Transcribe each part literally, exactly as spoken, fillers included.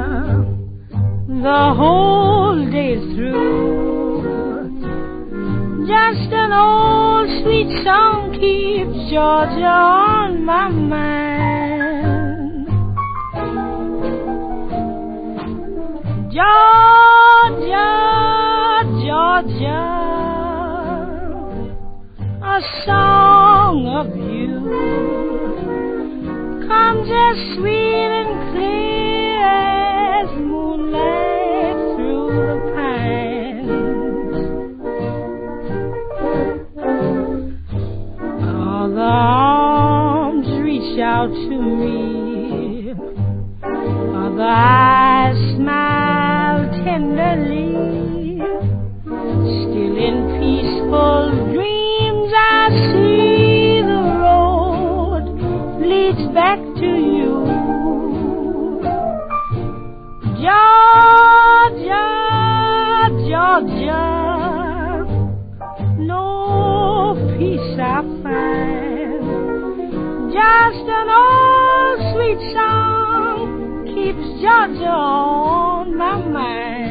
the whole day through. Just an old sweet song keeps Georgia on my mind. Georgia, Georgia, a song of you comes as sweet and clear as moonlight through the pines. All the arms reach out to me, all the eyes smile tenderly. Still in peaceful dreams I see the road leads back to you. Georgia, Georgia, no peace I find. Just an old sweet song keeps Georgia on my mind.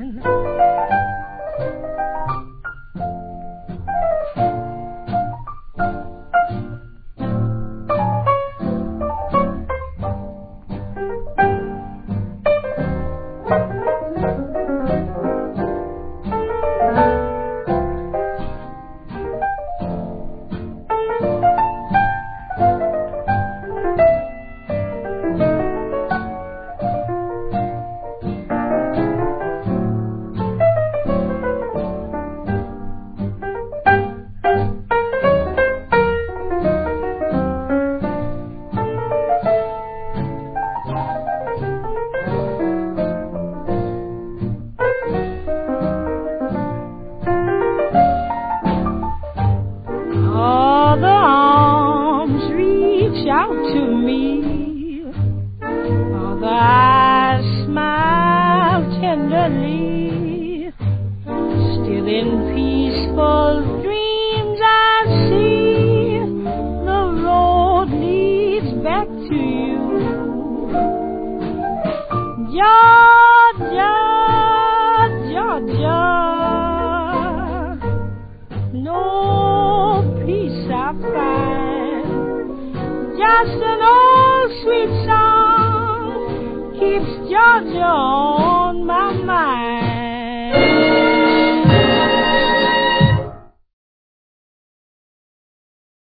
Out to me, all the eyes smile tenderly. Still in peaceful dreams I see the road leads back to you. Georgia, Georgia, no peace I find. Just an old sweet song keeps Georgia on my